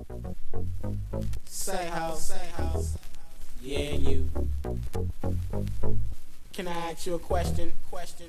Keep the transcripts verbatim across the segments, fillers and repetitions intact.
Say ho, say ho. Yeah, you. Can I ask you a question? Question.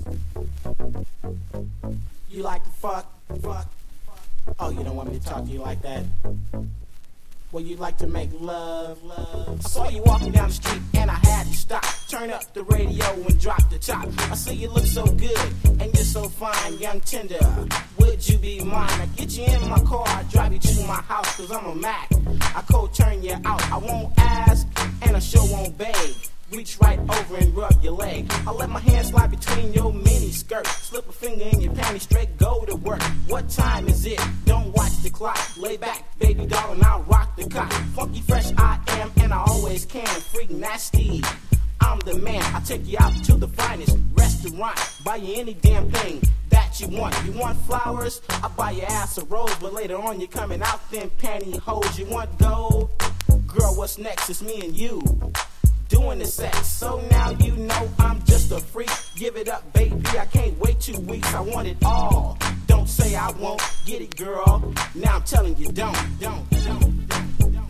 You like to fuck? Fuck. Oh, you don't want me to talk to you like that? Well, you like to make love, love. I saw you walking down the street and I had to stop. Turn up the radio and drop the top. I see you look so good and you're so fine, young tender. Would you be mine? I get you in my car, I drive you to my house, cause I'm a Mac. I cold turn you out, I won't ask and I sure won't beg. Reach right over and rub your leg. I let my hand slide between your mini skirt. Slip a finger in your panties, straight go to work. What time is it? Don't watch the clock. Lay back, baby doll, and I'll rock the cock. Funky fresh I am, and I always can. Freak nasty, I'm the man. I take you out to the finest restaurant. Buy you any damn thing that you want. You want flowers? I buy your ass a rose. But later on you're coming out them pantyhose. You want gold? Girl, what's next? It's me and you doing the sex, so now you know I'm just a freak. Give it up, baby, I can't wait two weeks. I want it all. Don't say I won't get it, girl. Now I'm telling you, don't, don't, don't, don't, don't.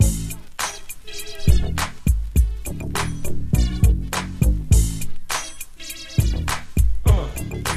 Uh.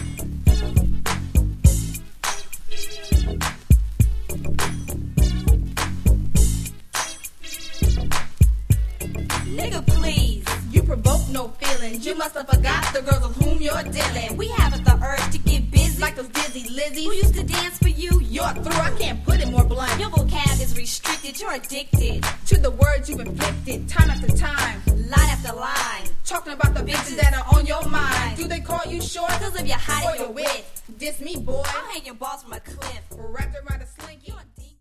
Nigga, please. You provoke no feelings. You must have forgot the girls with whom you're dealing. We haven't the urge to get busy like those dizzy Lizzies who used to dance for you. You're through. I can't put it more blunt. Your vocab is restricted. You're addicted to the words you've inflicted time after time, line after line, talking about the bitches that are on your mind. Do they call you short? Cause of your height or your width. Diss me, boy. I'll hang your balls from a cliff. Wrapped around a sling.